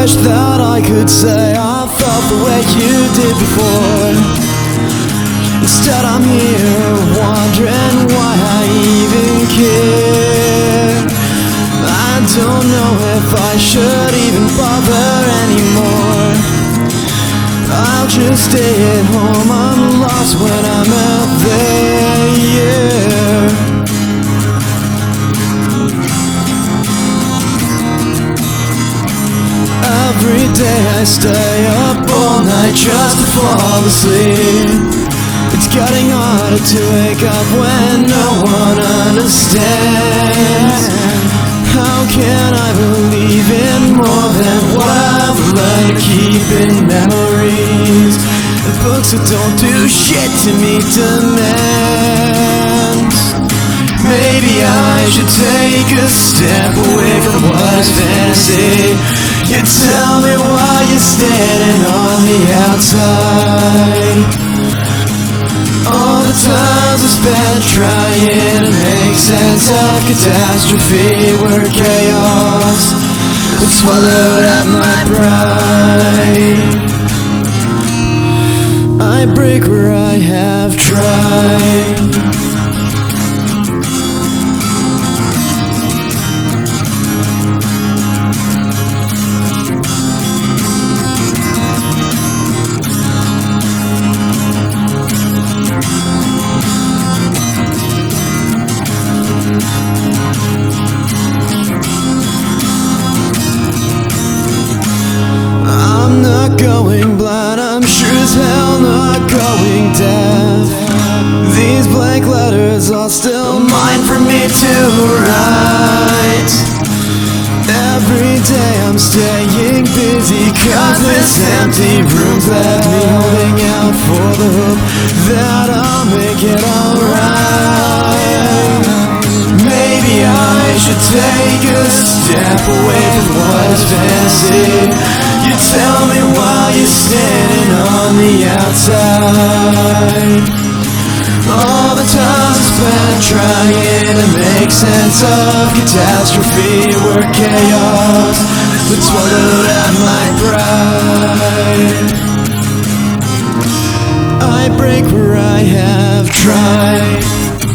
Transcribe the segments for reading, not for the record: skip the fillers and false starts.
wish that I could say I felt the way you did before. Instead I'm here wondering why I even care. I don't know if I should even bother anymore. I'll just stay at home, I'm lost when I'm out there, yeah. Every day I stay up all night just to fall asleep. It's getting harder to wake up when no one understands. How can I believe in more than what I've learned to keep in memories? The books that don't do shit to meet demands. Maybe I should take a step away from what is fantasy. You tell me why you're standing on the outside. All the times I spent trying to make sense of catastrophe, where chaos would swallowed up my pride. I break where I have tried. I'm not going blind, I'm sure as hell not going deaf. These blank letters are still mine for me to write. Every day I'm staying busy, 'cause this empty room's left me holding out for the hope that I'll make it alright. Maybe I should take a step away from what is fantasy. You tell me why you're standing on the outside. All the times I spent trying to make sense of catastrophe, where chaos would swallow up my pride. I break where I have tried.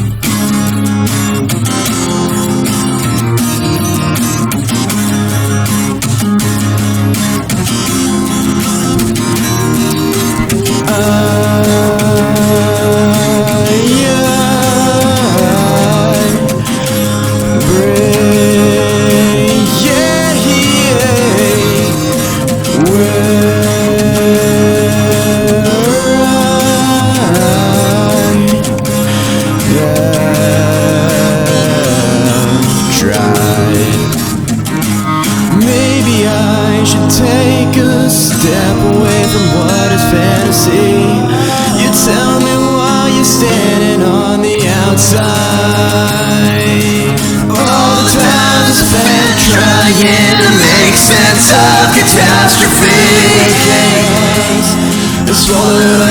Maybe I should take a step away from what is fantasy. You tell me why you're standing on the outside. All the times I spent trying to make sense of catastrophe, it's swallowed